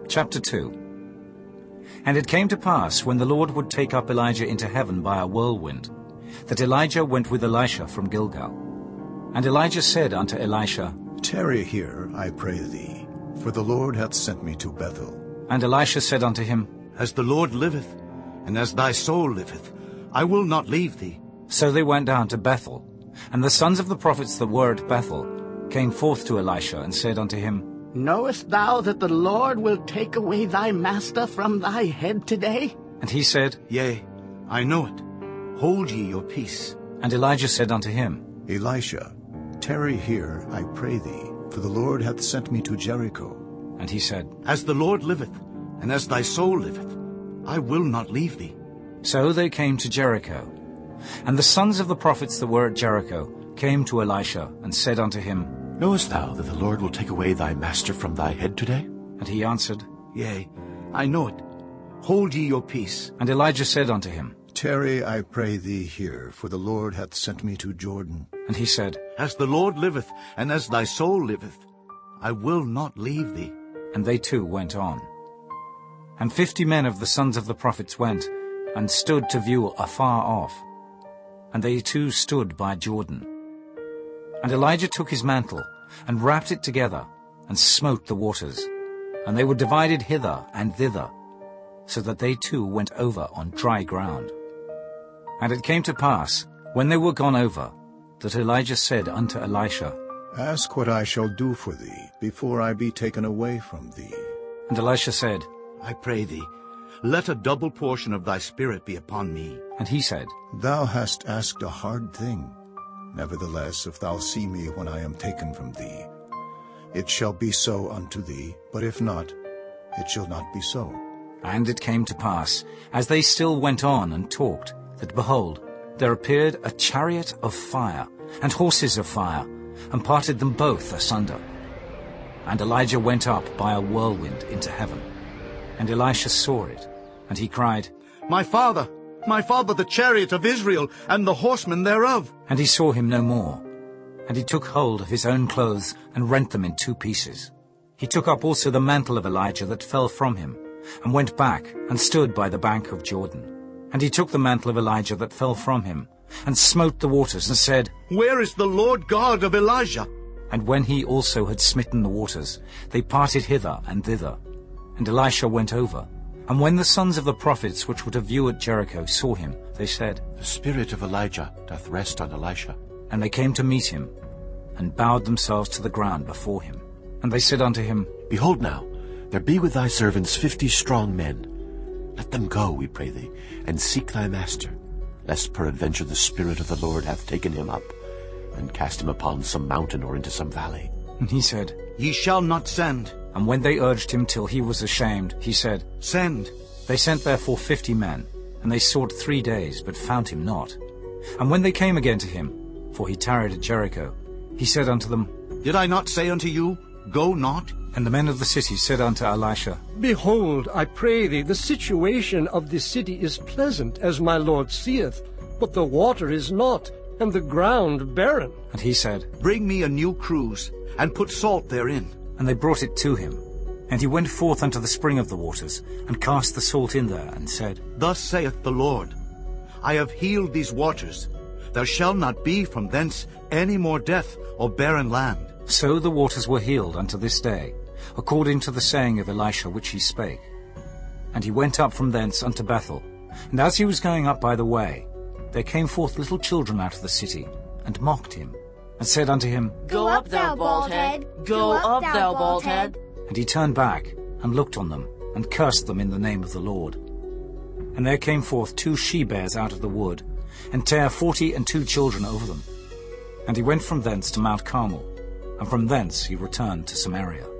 Chapter 2. And it came to pass, when the Lord would take up Elijah into heaven by a whirlwind, that Elijah went with Elisha from Gilgal. And Elijah said unto Elisha, Tarry here, I pray thee, for the Lord hath sent me to Bethel. And Elisha said unto him, As the Lord liveth, and as thy soul liveth, I will not leave thee. So they went down to Bethel. And the sons of the prophets that were at Bethel came forth to Elisha, and said unto him, Knowest thou that the Lord will take away thy master from thy head today? And he said, Yea, I know it. Hold ye your peace. And Elijah said unto him, Elisha, tarry here, I pray thee, for the Lord hath sent me to Jericho. And he said, As the Lord liveth, and as thy soul liveth, I will not leave thee. So they came to Jericho. And the sons of the prophets that were at Jericho came to Elisha, and said unto him, Knowest thou that the Lord will take away thy master from thy head today? And he answered, Yea, I know it. Hold ye your peace. And Elijah said unto him, Tarry, I pray thee, here, for the Lord hath sent me to Jordan. And he said, As the Lord liveth, and as thy soul liveth, I will not leave thee. And they too went on. And 50 men of the sons of the prophets went, and stood to view afar off. And they too stood by Jordan. And Elijah took his mantle, and wrapped it together, and smote the waters. And they were divided hither and thither, so that they too went over on dry ground. And it came to pass, when they were gone over, that Elijah said unto Elisha, Ask what I shall do for thee, before I be taken away from thee. And Elisha said, I pray thee, let a double portion of thy spirit be upon me. And he said, Thou hast asked a hard thing. Nevertheless, if thou see me when I am taken from thee, it shall be so unto thee, but if not, it shall not be so. And it came to pass, as they still went on and talked, that, behold, there appeared a chariot of fire, and horses of fire, and parted them both asunder. And Elijah went up by a whirlwind into heaven. And Elisha saw it, and he cried, My father, the chariot of Israel, and the horsemen thereof. And he saw him no more. And he took hold of his own clothes, and rent them in 2 pieces. He took up also the mantle of Elijah that fell from him, and went back, and stood by the bank of Jordan. And he took the mantle of Elijah that fell from him, and smote the waters, and said, Where is the Lord God of Elijah? And when he also had smitten the waters, they parted hither and thither. And Elisha went over. And when the sons of the prophets which were to view at Jericho saw him, they said, The spirit of Elijah doth rest on Elisha. And they came to meet him, and bowed themselves to the ground before him. And they said unto him, Behold now, there be with thy servants 50 strong men. Let them go, we pray thee, and seek thy master, lest peradventure the Spirit of the Lord hath taken him up, and cast him upon some mountain or into some valley. And he said, Ye shall not send. And when they urged him till he was ashamed, he said, Send. They sent therefore 50 men, and they sought 3 days, but found him not. And when they came again to him, for he tarried at Jericho, he said unto them, Did I not say unto you, Go not? And the men of the city said unto Elisha, Behold, I pray thee, the situation of this city is pleasant, as my Lord seeth, but the water is not, and the ground barren. And he said, Bring me a new cruse, and put salt therein. And they brought it to him. And he went forth unto the spring of the waters, and cast the salt in there, and said, Thus saith the Lord, I have healed these waters. There shall not be from thence any more death or barren land. So the waters were healed unto this day, according to the saying of Elisha which he spake. And he went up from thence unto Bethel. And as he was going up by the way, there came forth little children out of the city, and mocked him, and said unto him, Go up, thou bald head! Go up, thou bald head! And he turned back, and looked on them, and cursed them in the name of the Lord. And there came forth 2 she-bears out of the wood, and bare 42 children over them. And he went from thence to Mount Carmel, and from thence he returned to Samaria.